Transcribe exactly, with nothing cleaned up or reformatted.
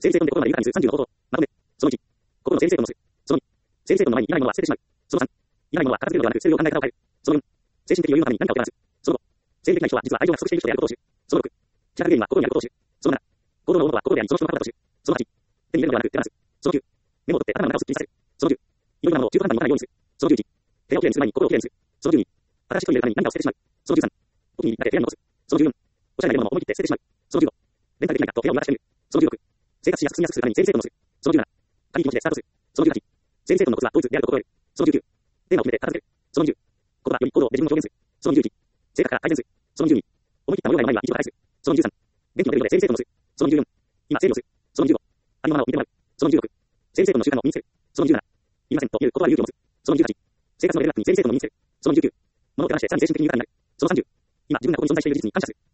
整理整頓で心まで豊かにするさんじゅうの方法。まとめ。そのいち。心の整理整頓をする。そのに。整理整頓の前にいらないものは捨ててしまう。そのさん。いらないものは片付けるのではなく捨てるよう考え方を変える。そのよん。精神的余裕のために何かを手放す。そのご。生理的な人は実は愛情が不足している人であることを知る。そのろく。自発原因は心にあることを知る。そのなな。行動の温度は心でありその人の心だと知る。そのはち。手に入れるのではなく手放す。そのきゅう。メモを取って頭の中をすっきりさせる。そのじゅう。いろいろなものを中途半端に持たないようにする。そのじゅういち。部屋をきれいにする前に心をきれいにする。そのじゅうに。新しい人に入れるために何かを捨ててしまう。そのじゅうさん。お気に入りだけ部屋に残す。そのじゅうよん。おしゃれなものを思い切って捨ててしまう。そのじゅうご。レンタルできないかと部屋を見渡してみる。そのじゅうろく。生活しやすく住みやすくするために整理整頓をする。そのじゅうなな。軽い気持ちでスタートする。そのじゅうはち。整理整頓のコツはドイツであることを得る。そのじゅうきゅう。テーマを決めて片付ける。そのにじゅう。言葉より行動で自分を表現する。そのにじゅういち。性格から改善する。そのにじゅうに。思い切った模様が今には一度返す。そのにじゅうさん。元気の出るので整理整頓をする。そのにじゅうよん。今整理をする。そのにじゅうご。ありのままを見てもらう。そのにじゅうろく。整理整頓の習慣を身につける。そのにじゅうなな。いりませんという言葉は勇気を持つ。そのにじゅうはち。生活のレベルアップに整理整頓を身につける。そのにじゅうきゅう。物を手放してさらに精神的に豊かになる。そのさんじゅう。今自分がここに存在している事実に感謝する。